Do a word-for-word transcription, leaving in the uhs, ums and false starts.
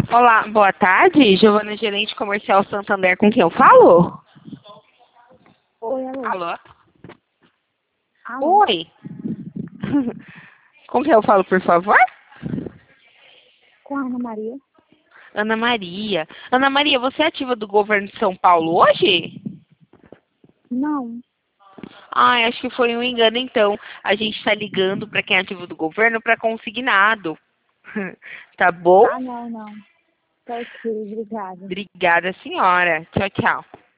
Olá, boa tarde. Giovana, gerente comercial Santander, com quem eu falo? Oi, alô. Alô? Alô. Oi. Com quem eu falo, por favor? Com a Ana Maria. Ana Maria. Ana Maria, você é ativa do governo de São Paulo hoje? Não. Ah, acho que foi um engano, então. A gente está ligando para quem é ativo do governo para consignado. Tá bom? Ah, não, não. Tá ok, obrigada. Obrigada, senhora. Tchau, tchau.